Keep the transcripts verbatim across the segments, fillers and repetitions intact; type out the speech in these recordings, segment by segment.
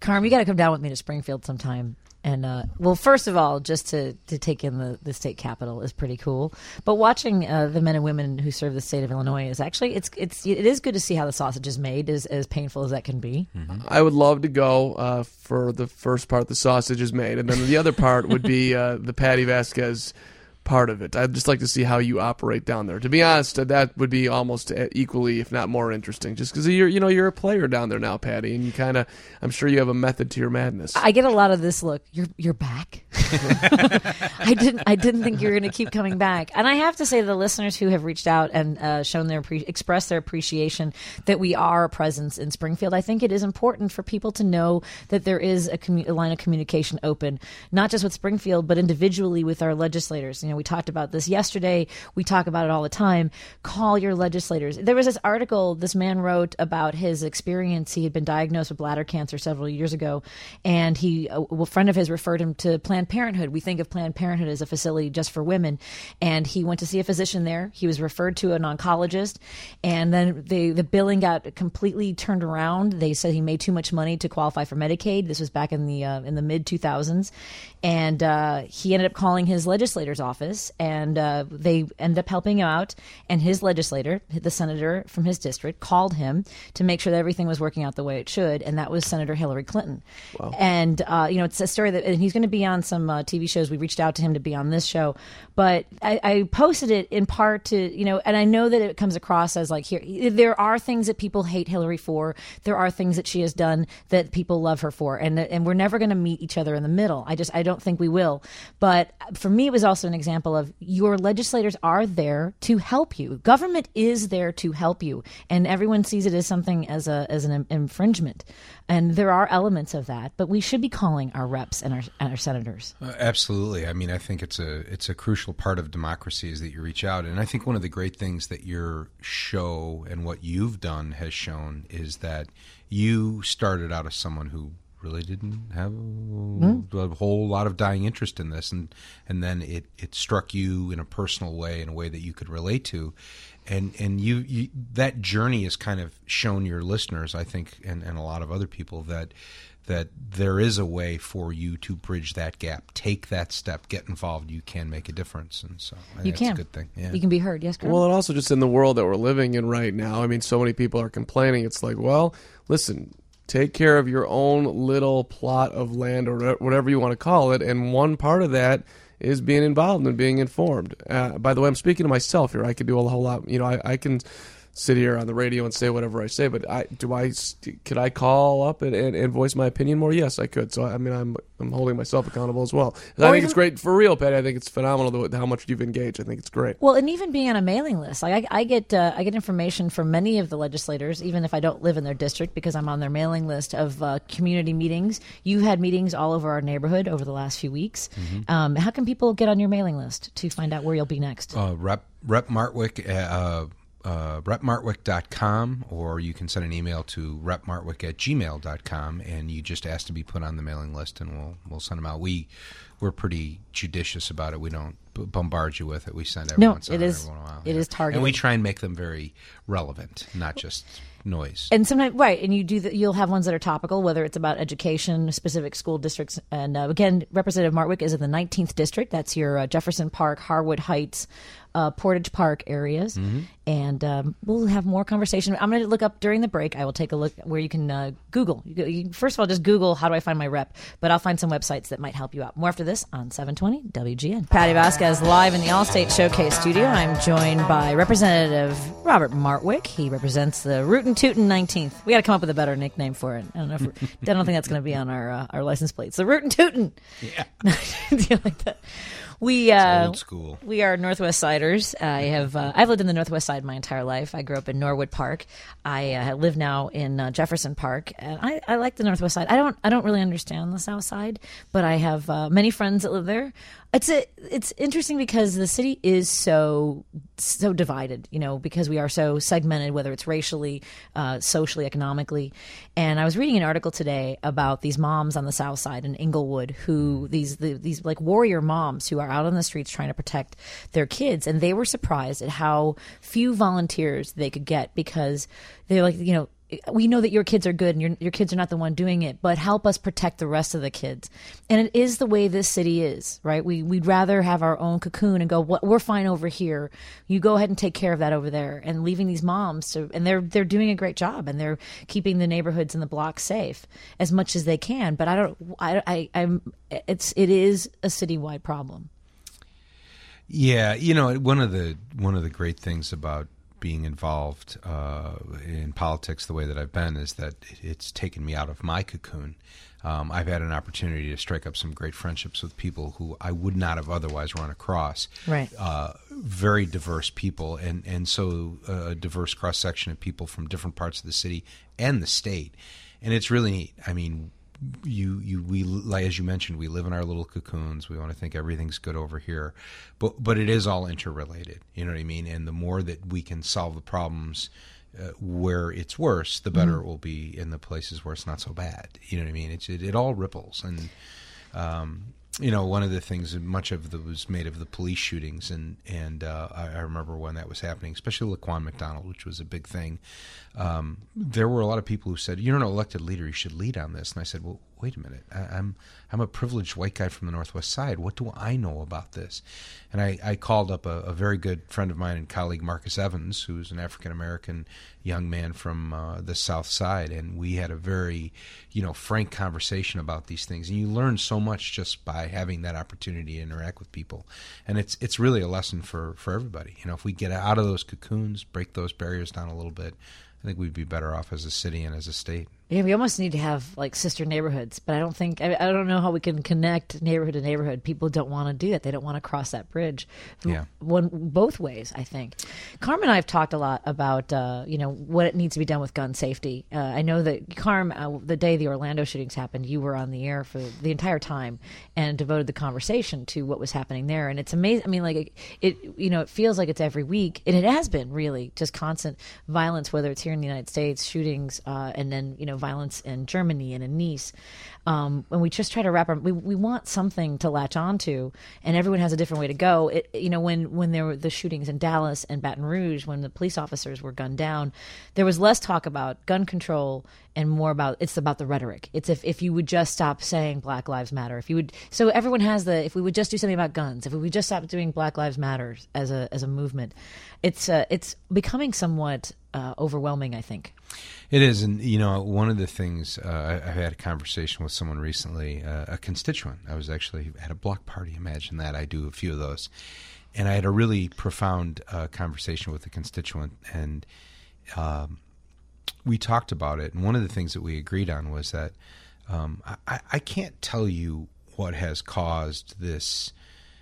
Carm, you got to come down with me to Springfield sometime. And, uh, well, first of all, just to, to take in the, the state capitol is pretty cool. But watching uh, the men and women who serve the state of Illinois is actually, it's it's it is good to see how the sausage is made, as, as painful as that can be. Mm-hmm. I would love to go uh, for the first part the sausage is made. And then the other part would be uh, the Patty Vasquez part of it. I'd just like to see how you operate down there. To be honest, that would be almost equally, if not more interesting, just because you're, you know, you're a player down there now, Patty, and you kind of, I'm sure you have a method to your madness. I get a lot of this look. You're you're back. I didn't I didn't think you were going to keep coming back. And I have to say, the listeners who have reached out and uh, shown their pre- expressed their appreciation that we are a presence in Springfield. I think it is important for people to know that there is a, commu- a line of communication open, not just with Springfield, but individually with our legislators. You know, we talked about this yesterday. We talk about it all the time. Call your legislators. There was this article this man wrote about his experience. He had been diagnosed with bladder cancer several years ago, and he, a, a friend of his referred him to Planned Parenthood. We think of Planned Parenthood as a facility just for women, and he went to see a physician there. He was referred to an oncologist, and then the the billing got completely turned around. They said he made too much money to qualify for Medicaid. This was back in the uh, in the mid two thousands, and uh, he ended up calling his legislator's office. And uh, they ended up helping him out. And his legislator, the senator from his district, called him to make sure that everything was working out the way it should. And that was Senator Hillary Clinton. Wow. And, uh, you know, it's a story that, and he's going to be on some uh, T V shows. We reached out to him to be on this show. But I, I posted it in part to, you know, and I know that it comes across as like, here, there are things that people hate Hillary for. There are things that she has done that people love her for. And, and we're never going to meet each other in the middle. I just, I don't think we will. But for me, it was also an example of, your legislators are there to help you. Government is there to help you, and everyone sees it as something as a as an infringement. And there are elements of that, but we should be calling our reps and our and our senators. Uh, absolutely. I mean, I think it's a it's a crucial part of democracy is that you reach out. And I think one of the great things that your show and what you've done has shown is that you started out as someone who really didn't have a, mm. a whole lot of dying interest in this, and and then it, it struck you in a personal way, in a way that you could relate to, and and you, you that journey has kind of shown your listeners, I think, and, and a lot of other people that that there is a way for you to bridge that gap, take that step, get involved. You can make a difference, and so I think you that's can. a good thing. Yeah. You can be heard. Yes, Colonel? Well, and also just in the world that we're living in right now. I mean, so many people are complaining. It's like, well, listen. Take care of your own little plot of land or whatever you want to call it, and one part of that is being involved and being informed. Uh, by the way, I'm speaking to myself here. I could do a whole lot. You know, I, I can sit here on the radio and say whatever I say, but I do I could I call up and, and, and voice my opinion more? Yes, I could. So I mean, I'm I'm holding myself accountable as well. I think even, it's great for real, Patty. I think it's phenomenal how much you've engaged. I think it's great. Well, and even being on a mailing list, like I, I get uh, I get information from many of the legislators, even if I don't live in their district, because I'm on their mailing list of uh, community meetings. You've had meetings all over our neighborhood over the last few weeks. Mm-hmm. Um, how can people get on your mailing list to find out where you'll be next? Uh, Rep Rep Martwick. Uh, Uh, rep martwick dot com, or you can send an email to rep martwick at gmail dot com, and you just ask to be put on the mailing list, and we'll we'll send them out. We we're pretty judicious about it. We don't b- bombard you with it. We send every no, once it is every a while. it yeah. is targeted, and we try and make them very relevant, not just noise. And sometimes, right, and you do the, you'll have ones that are topical, whether it's about education, specific school districts, and uh, again, Representative Martwick is in the nineteenth district. That's your uh, Jefferson Park, Harwood Heights, uh, Portage Park areas, mm-hmm. and um, we'll have more conversation. I'm going to look up during the break. I will take a look where you can uh, Google. You, you, first of all, just Google how do I find my rep, but I'll find some websites that might help you out. More after this on seven twenty W G N. Patty Vasquez live in the Allstate Showcase studio. I'm joined by Representative Robert Martwick. He represents the Rootin' Tootin' nineteenth. We got to come up with a better nickname for it. I don't know. If I don't think that's going to be on our uh, our license plates. The Rootin' Tootin'. Yeah. Do you like that? We uh, old school. We are Northwest Siders. I have uh, I've lived in the Northwest Side my entire life. I grew up in Norwood Park. I uh, live now in uh, Jefferson Park, and I, I like the Northwest Side. I don't I don't really understand the South Side, but I have uh, many friends that live there. It's a, it's interesting because the city is so so divided, you know, because we are so segmented, whether it's racially, uh, socially, economically. And I was reading an article today about these moms on the South Side in Inglewood, who these the, these like warrior moms who are out on the streets trying to protect their kids, and they were surprised at how few volunteers they could get because they're like, you know. we know that your kids are good and your your kids are not the one doing it, but help us protect the rest of the kids. And it is the way this city is, right? We, we'd rather have our own cocoon and go, what, we're fine over here. You go ahead and take care of that over there, and leaving these moms to, and they're, they're doing a great job, and they're keeping the neighborhoods and the blocks safe as much as they can. But I don't, I, I, I'm, it's, it is a citywide problem. Yeah. You know, one of the, one of the great things about being involved uh, in politics the way that I've been is that it's taken me out of my cocoon. Um, I've had an opportunity to strike up some great friendships with people who I would not have otherwise run across. Right. Uh, very diverse people, and, and so a diverse cross-section of people from different parts of the city and the state. And it's really neat. I mean, You, you, we, like as you mentioned, we live in our little cocoons. We want to think everything's good over here, but but it is all interrelated. You know what I mean? And the more that we can solve the problems uh, where it's worse, the better mm-hmm. it will be in the places where it's not so bad. You know what I mean? It's it, it all ripples, and um, you know, one of the things, much of it was made of the police shootings, and and uh, I, I remember when that was happening, especially Laquan McDonald, which was a big thing. Um, there were a lot of people who said, "You're an elected leader; you should lead on this." And I said, "Well, wait a minute. I, I'm I'm a privileged white guy from the Northwest Side. What do I know about this?" And I, I called up a, a very good friend of mine and colleague, Marcus Evans, who's an African American young man from uh, the South Side, and we had a very, you know, frank conversation about these things. And you learn so much just by having that opportunity to interact with people. And it's it's really a lesson for, for everybody. You know, if we get out of those cocoons, break those barriers down a little bit, I think we'd be better off as a city and as a state. Yeah, we almost need to have like sister neighborhoods, but I don't think I, I don't know how we can connect neighborhood to neighborhood. People don't want to do it; they don't want to cross that bridge. Yeah, one both ways. I think Carm and I have talked a lot about uh, you know what it needs to be done with gun safety. Uh, I know that Carm, uh, the day the Orlando shootings happened, you were on the air for the entire time and devoted the conversation to what was happening there. And it's amazing. I mean, like it, it you know, it feels like it's every week, and it has been really just constant violence, whether it's here in the United States, shootings, uh, and then you know. violence in Germany and in Nice. Um, when we just try to wrap our, we, we want something to latch onto, and everyone has a different way to go. It, you know, when, when there were the shootings in Dallas and Baton Rouge, when the police officers were gunned down, there was less talk about gun control and more about, it's about the rhetoric. It's if, if you would just stop saying Black Lives Matter, if you would, so everyone has the, if we would just do something about guns, if we would just stop doing Black Lives Matter as a, as a movement, it's, uh, it's becoming somewhat uh, overwhelming, I think. It is, and you know, one of the things uh, I, I had a conversation with someone recently, uh, a constituent. I was actually at a block party. Imagine that. I do a few of those, and I had a really profound uh, conversation with a constituent, and um, we talked about it. And one of the things that we agreed on was that um, I, I can't tell you what has caused this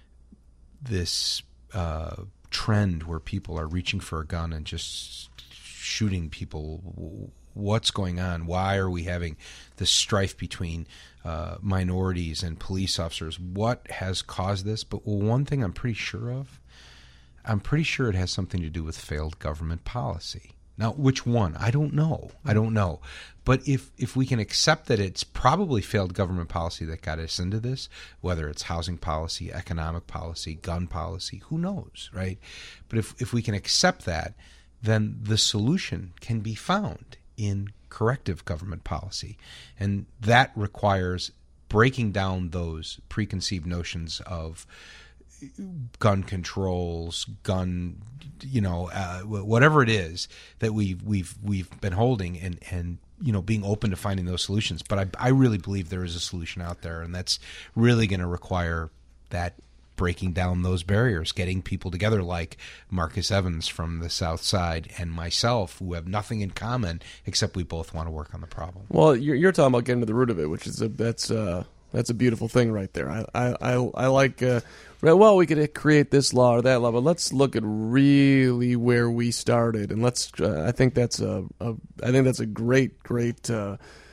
this uh, trend where people are reaching for a gun and just shooting people. What's going on? Why are we having this strife between uh, minorities and police officers? What has caused this? But one thing I'm pretty sure of, I'm pretty sure it has something to do with failed government policy. Now, which one? I don't know. I don't know. But if, if we can accept that it's probably failed government policy that got us into this, whether it's housing policy, economic policy, gun policy, who knows, right? But if, if we can accept that, then the solution can be found in corrective government policy. And that requires breaking down those preconceived notions of gun controls, gun, you know, uh, whatever it is that we've we've we've been holding, and and you know, being open to finding those solutions. But I I really believe there is a solution out there, and that's really going to require that breaking down those barriers, getting people together like Marcus Evans from the South Side and myself, who have nothing in common except we both want to work on the problem. Well, you're, you're talking about getting to the root of it, which is a that's uh, that's a beautiful thing right there. I I I, I like. Uh, well, we could create this law or that law, but let's look at really where we started, and let's. Uh, I think that's a, a. I think that's a great, great. Uh,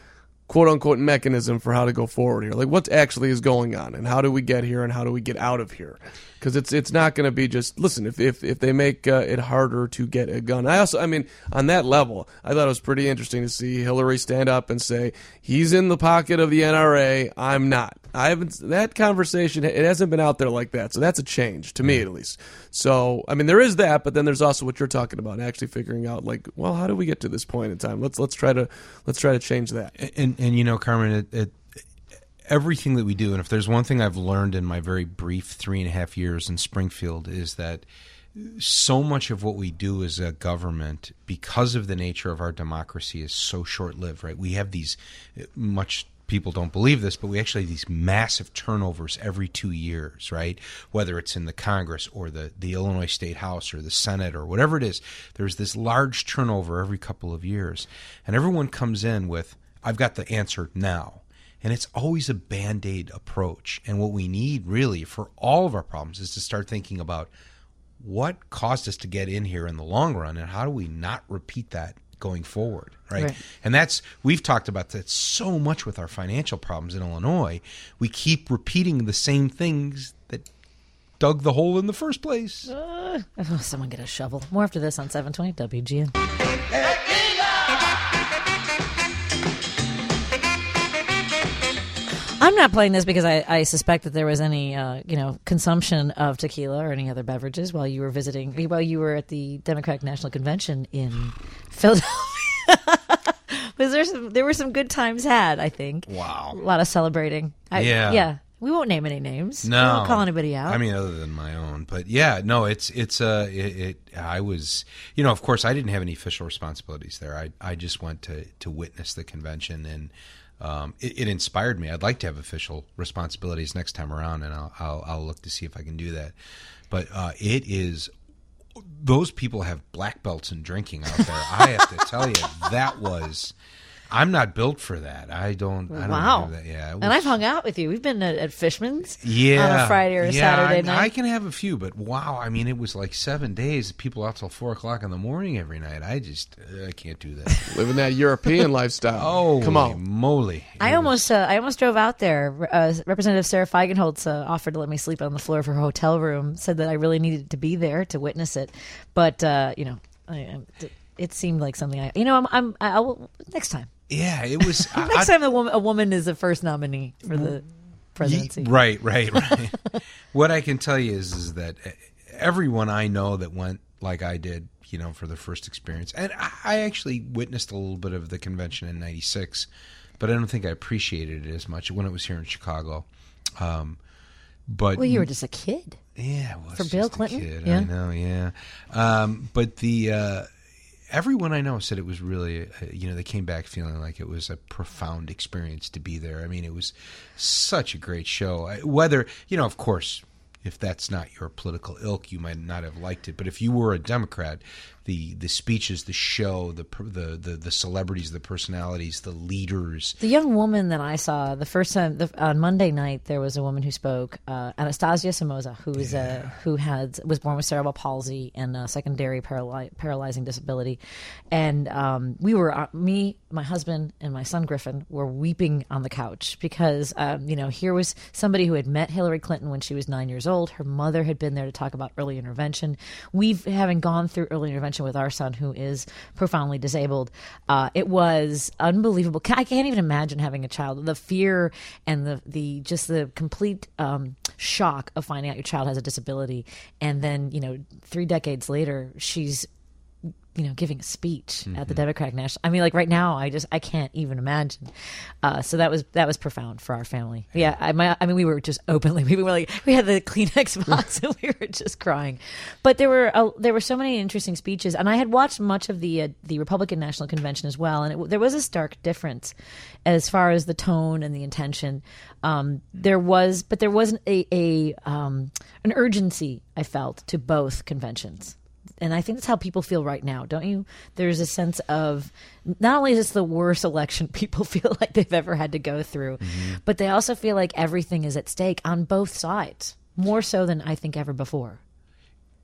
quote unquote mechanism for how to go forward here. Like what actually is going on and how do we get here and how do we get out of here? Because it's it's not going to be just, listen, if if, if they make uh, it harder to get a gun. I also, I mean, on that level, I thought it was pretty interesting to see Hillary stand up and say, he's in the pocket of the N R A, I'm not. I haven't, that conversation, it hasn't been out there like that. So that's a change, to me at least. So, I mean, there is that, but then there's also what you're talking about, actually figuring out, like, well, how do we get to this point in time? Let's let's try to let's try to change that. And, and, and you know, Carmen, it, it everything that we do, and if there's one thing I've learned in my very brief three and a half years in Springfield, is that so much of what we do as a government, because of the nature of our democracy, is so short-lived, right? We have these, much people don't believe this, but we actually have these massive turnovers every two years, right? Whether it's in the Congress or the, the Illinois State House or the Senate or whatever it is, there's this large turnover every couple of years. And everyone comes in with, I've got the answer now. And it's always a Band-Aid approach. And what we need really for all of our problems is to start thinking about what caused us to get in here in the long run and how do we not repeat that going forward, right? right? And that's, we've talked about that so much with our financial problems in Illinois. We keep repeating the same things that dug the hole in the first place. Uh, oh, someone get a shovel. More after this on seven twenty W G N. I'm not playing this because I, I suspect that there was any, uh, you know, consumption of tequila or any other beverages while you were visiting, while you were at the Democratic National Convention in Philadelphia. Was there some? There were some good times had, I think. Wow, a lot of celebrating. I, yeah, yeah. We won't name any names. No, we won't call anybody out. I mean, other than my own, but yeah, no, it's it's uh, it, it. I was, you know, of course, I didn't have any official responsibilities there. I I just went to to witness the convention and. Um, it, it inspired me. I'd like to have official responsibilities next time around, and I'll, I'll, I'll look to see if I can do that. But uh, it is – those people have black belts in drinking out there. I have to tell you, that was – I'm not built for that. I don't. I don't wow. have that. Yeah, was, and I've hung out with you. We've been at, at Fishman's yeah, on a Friday or a yeah, Saturday I, night. I can have a few, but wow. I mean, it was like seven days. People out till four o'clock in the morning every night. I just uh, I can't do that. Living that European lifestyle. Oh, come on, moly! I it almost uh, I almost drove out there. Uh, Representative Sarah Feigenholtz uh, offered to let me sleep on the floor of her hotel room. Said that I really needed to be there to witness it, but uh, you know, I, it seemed like something I. You know, I'm. I'm I will next time. Yeah, it was. Next I, time a woman, a woman is the first nominee for the presidency. Right, right, right. What I can tell you is, is that everyone I know that went like I did, you know, for the first experience, and I actually witnessed a little bit of the convention in ninety-six, but I don't think I appreciated it as much when it was here in Chicago. Um, but well, you were just a kid. Yeah, I was for Bill Clinton. A kid, yeah. I know, yeah. Um, but the. Uh, Everyone I know said it was really, uh, you know, they came back feeling like it was a profound experience to be there. I mean, it was such a great show. Whether, you know, of course, if that's not your political ilk, you might not have liked it. But if you were a Democrat, the the speeches, the show, the the the, the celebrities, the personalities, the leaders. The young woman that I saw the first time the, on Monday night, there was a woman who spoke, uh, Anastasia Somoza, who is yeah. a who had was born with cerebral palsy and a secondary paraly- paralyzing disability, and um, we were uh, me, my husband, and my son Griffin were weeping on the couch because um, you know here was somebody who had met Hillary Clinton when she was nine years old. Her mother had been there to talk about early intervention. We've having gone through early intervention with our son who is profoundly disabled. Uh, it was unbelievable. I can't even imagine having a child. The fear and the, the just the complete um, shock of finding out your child has a disability. And then, you know, three decades later, she's you know, giving a speech mm-hmm. at the Democratic National. I mean, like right now, I just I can't even imagine. Uh, so that was that was profound for our family. Yeah, I, my, I mean, we were just openly. We were like, we had the Kleenex box and we were just crying. But there were uh, there were so many interesting speeches, and I had watched much of the uh, the Republican National Convention as well, and it, there was a stark difference as far as the tone and the intention. Um, there was, but there wasn't a, a um, an urgency I felt to both conventions. And I think that's how people feel right now, don't you? There's a sense of not only is this the worst election people feel like they've ever had to go through, mm-hmm. but they also feel like everything is at stake on both sides, more so than I think ever before.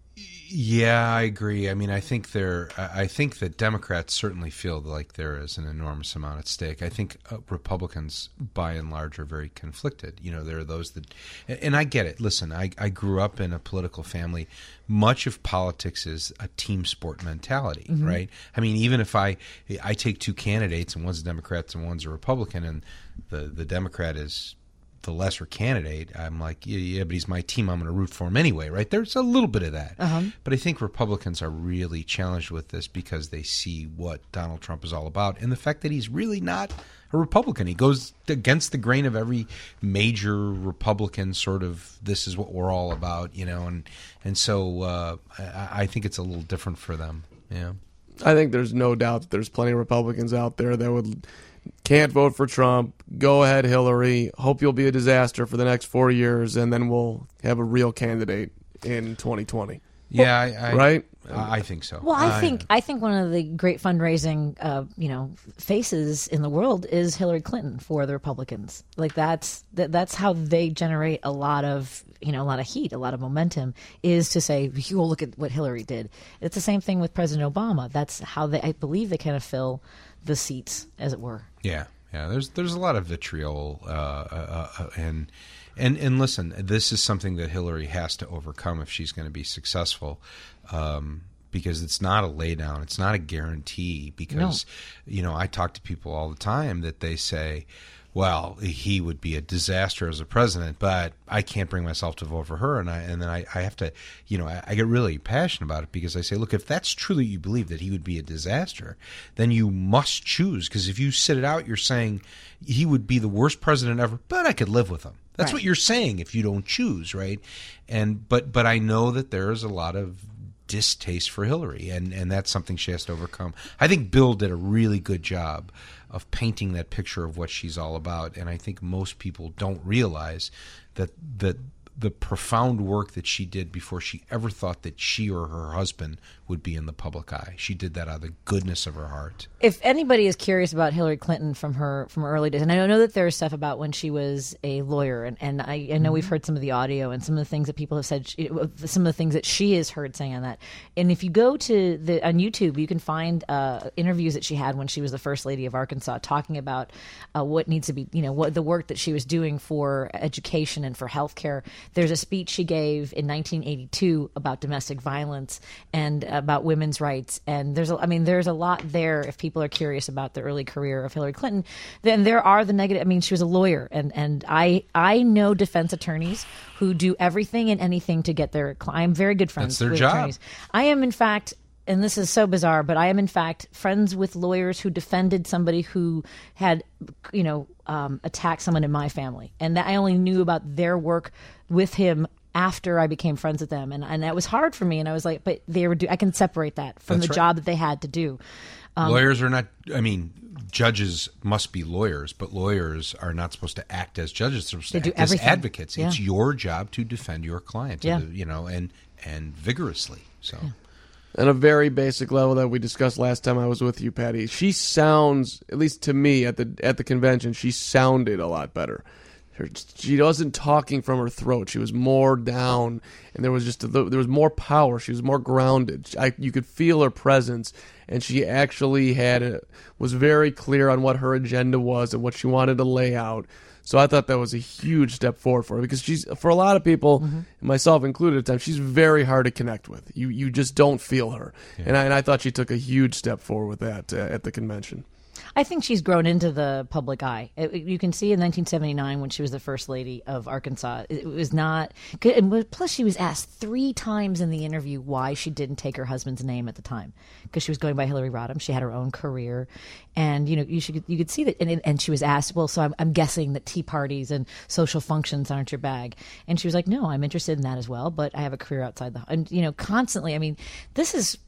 Yeah, I agree. I mean, I think there. I think that Democrats certainly feel like there is an enormous amount at stake. I think uh, Republicans, by and large, are very conflicted. You know, there are those that, and I get it. Listen, I, I grew up in a political family. Much of politics is a team sport mentality, mm-hmm. right? I mean, even if I I take two candidates and one's a Democrat and one's a Republican, and the the Democrat is the lesser candidate, I'm like, yeah, yeah, but he's my team. I'm going to root for him anyway, right? There's a little bit of that. Uh-huh. But I think Republicans are really challenged with this because they see what Donald Trump is all about and the fact that he's really not a Republican. He goes against the grain of every major Republican sort of, this is what we're all about, you know, and and so uh, I, I think it's a little different for them. Yeah, I think there's no doubt that there's plenty of Republicans out there that would can't vote for Trump. Go ahead, Hillary. Hope you'll be a disaster for the next four years, and then we'll have a real candidate in twenty twenty. Yeah, I, I, right. I think so. Well, I I, think I think one of the great fundraising, uh, you know, faces in the world is Hillary Clinton for the Republicans. Like that's that, that's how they generate a lot of you know a lot of heat, a lot of momentum. Is to say, you look at what Hillary did. It's the same thing with President Obama. That's how they, I believe, they kind of fill the seats, as it were. Yeah, yeah. There's there's a lot of vitriol, uh, uh, uh, and and and listen, this is something that Hillary has to overcome if she's going to be successful, um, because it's not a lay down, it's not a guarantee. Because no. you know, I talk to people all the time that they say, well, he would be a disaster as a president, but I can't bring myself to vote for her. And I and then I, I have to, you know, I, I get really passionate about it because I say, look, if that's truly you believe that he would be a disaster, then you must choose. Because if you sit it out, you're saying he would be the worst president ever, but I could live with him. That's right. What you're saying if you don't choose, right? And but but I know that there is a lot of distaste for Hillary, and, and that's something she has to overcome. I think Bill did a really good job of painting that picture of what she's all about, and I think most people don't realize that that the profound work that she did before she ever thought that she or her husband would be in the public eye. She did that out of the goodness of her heart. If anybody is curious about Hillary Clinton from her from her early days, and I know that there's stuff about when she was a lawyer, and, and I, I know mm-hmm. we've heard some of the audio and some of the things that people have said, she, some of the things that she has heard saying on that. And if you go to the on YouTube, you can find uh, interviews that she had when she was the first lady of Arkansas, talking about uh, what needs to be, you know, what the work that she was doing for education and for healthcare. There's a speech she gave in nineteen eighty-two about domestic violence and about women's rights. And there's, a, I mean, there's a lot there if people are curious about the early career of Hillary Clinton. Then there are the negative. I mean, she was a lawyer, and and I I know defense attorneys who do everything and anything to get their. I'm very good friends. That's their with job. Attorneys. I am, in fact. And this is so bizarre, but I am in fact friends with lawyers who defended somebody who had, you know, um, attacked someone in my family, and that I only knew about their work with him after I became friends with them, and and that was hard for me. And I was like, but they were. Do- I can separate that from That's the right. job that they had to do. Um, Lawyers are not. I mean, judges must be lawyers, but lawyers are not supposed to act as judges. They're supposed They to do act as everything. advocates. Yeah. It's your job to defend your client. Yeah. You know, and and vigorously. So. Yeah. On a very basic level that we discussed last time I was with you, Patty, she sounds, at least to me at the at the convention, she sounded a lot better. Her, she wasn't talking from her throat. She was more down, and there was just a, there was more power. She was more grounded. I, you could feel her presence, and she actually had a, was very clear on what her agenda was and what she wanted to lay out. So I thought that was a huge step forward for her, because she's, for a lot of people, mm-hmm. myself included at times, she's very hard to connect with. You you just don't feel her. Yeah. And, I, and I thought she took a huge step forward with that uh, at the convention. I think she's grown into the public eye. It, you can see in nineteen seventy-nine when she was the first lady of Arkansas, it was not – plus she was asked three times in the interview why she didn't take her husband's name at the time, because she was going by Hillary Rodham. She had her own career. And, you know, you should you could see that. And, and she was asked, well, so I'm, I'm guessing that tea parties and social functions aren't your bag. And she was like, no, I'm interested in that as well, but I have a career outside the – and, you know, constantly – I mean, this is –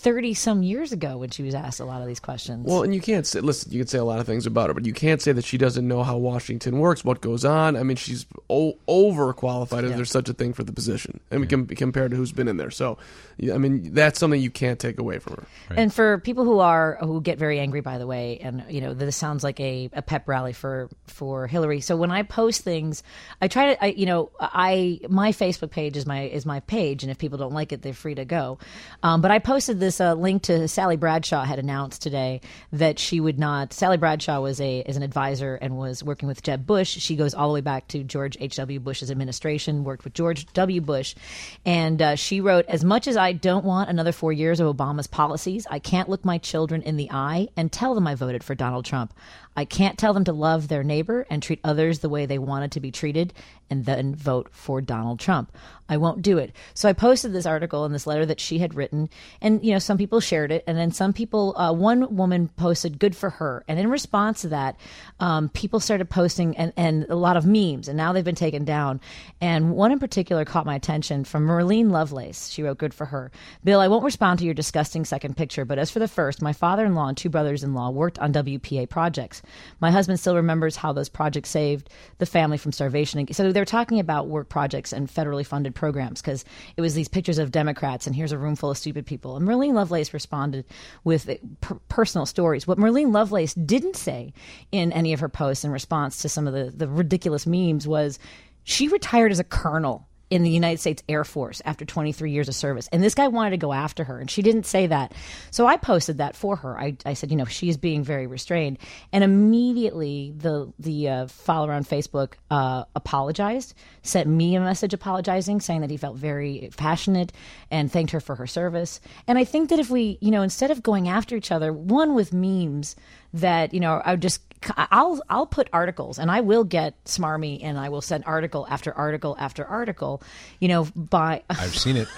thirty some years ago when she was asked a lot of these questions. Well, and you can't say, listen, you can say a lot of things about her, but you can't say that she doesn't know how Washington works, what goes on. I mean, she's o- overqualified if Yeah. there's such a thing for the position. I mean, com- compared to who's been in there. So, yeah, I mean, that's something you can't take away from her. Right. And for people who are who get very angry, by the way, and you know this sounds like a, a pep rally for for Hillary. So when I post things, I try to, I, you know, I my Facebook page is my is my page, and if people don't like it, they're free to go. Um, but I posted this uh, link to Sally Bradshaw had announced today that she would not. Sally Bradshaw was a is an advisor and was working with Jeb Bush. She goes all the way back to George H W. Bush's administration, worked with George W. Bush, and uh, she wrote, "As much as I don't want another four years of Obama's policies, I can't look my children in the eye and tell them I voted for Donald Trump. I can't tell them to love their neighbor and treat others the way they wanted to be treated and then vote for Donald Trump. I won't do it." So I posted this article in this letter that she had written, and you know some people shared it, and then some people, uh, one woman posted "good for her," and in response to that, um, people started posting and, and a lot of memes, and now they've been taken down. And one in particular caught my attention from Marlene Lovelace. She wrote, "Good for her. Bill, I won't respond to your disgusting second picture, but as for the first, my father-in-law and two brothers-in-law worked on W P A projects. My husband still remembers how those projects saved the family from starvation." So they're talking about work projects and federally funded programs because it was these pictures of Democrats and here's a room full of stupid people. And Marlene Lovelace responded with per- personal stories. What Marlene Lovelace didn't say in any of her posts in response to some of the, the ridiculous memes was she retired as a colonel in the United States Air Force after twenty-three years of service. And this guy wanted to go after her, and she didn't say that. So I posted that for her. I, I said, you know, she's being very restrained. And immediately the the uh, follower on Facebook uh, apologized, sent me a message apologizing, saying that he felt very passionate and thanked her for her service. And I think that if we, you know, instead of going after each other, one with memes that, you know, I would just I'll I'll put articles, and I will get smarmy, and I will send article after article after article, you know, by I've seen it.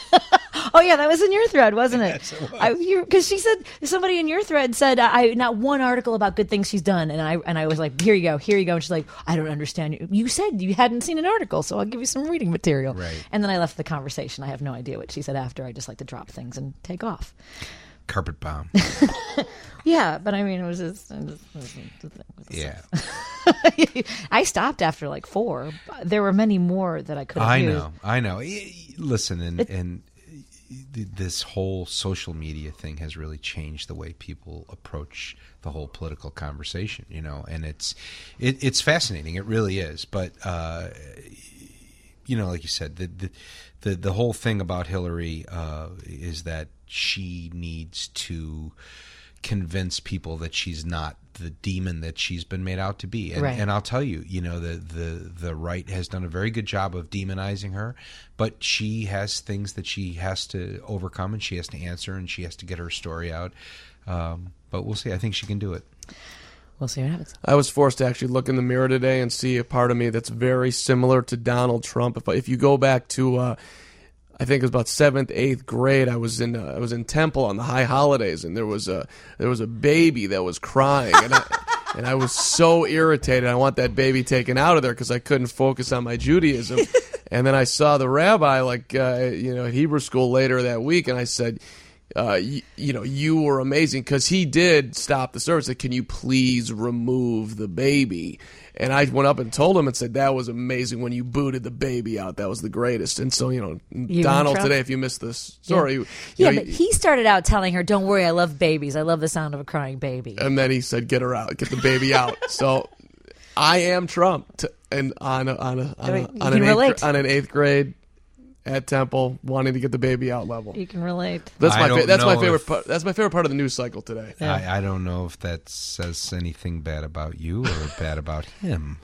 Oh yeah, that was in your thread, wasn't it? Yes, it was. Because she said somebody in your thread said I not one article about good things she's done, and I and I was like, here you go, here you go, and she's like, I don't understand you. You said you hadn't seen an article, so I'll give you some reading material. Right. And then I left the conversation. I have no idea what she said after. I just like to drop things and take off. Carpet bomb. Yeah, but I mean, it was just. It was, it was, Yeah. I stopped after like four. There were many more that I could have I used. know. I know. Y- y- Listen, and and th- this whole social media thing has really changed the way people approach the whole political conversation. You know, and it's it, it's fascinating. It really is. But uh, you know, like you said, the the the, the whole thing about Hillary uh, is that she needs to convince people that she's not the demon that she's been made out to be. And, Right. and I'll tell you, you know, the, the, the right has done a very good job of demonizing her, but she has things that she has to overcome and she has to answer and she has to get her story out. Um, but we'll see. I think she can do it. We'll see what happens. I was forced to actually look in the mirror today and see a part of me that's very similar to Donald Trump. If, if you go back to, uh, I think it was about seventh, eighth grade. I was in uh, I was in Temple on the high holidays, and there was a there was a baby that was crying, and I, and I was so irritated. I want that baby taken out of there because I couldn't focus on my Judaism. And then I saw the rabbi, like uh, you know, at Hebrew school later that week, and I said, uh, y- you know, you were amazing because he did stop the service. Like, can you please remove the baby? And I went up and told him and said, that was amazing when you booted the baby out. That was the greatest. And so, you know, You Donald in trouble? today, if you missed this story. Yeah, you yeah know, but he started out telling her, don't worry, I love babies. I love the sound of a crying baby. and then he said, get her out, get the baby out. So I am Trump. To, and on a, on a, on, a, You on, can an relate. eighth, on an eighth grade at Temple, wanting to get the baby out level. You can relate. That's I my don't fa- that's my know favorite if- part. That's my favorite part of the news cycle today. Yeah. I, I don't know if that says anything bad about you or bad about him.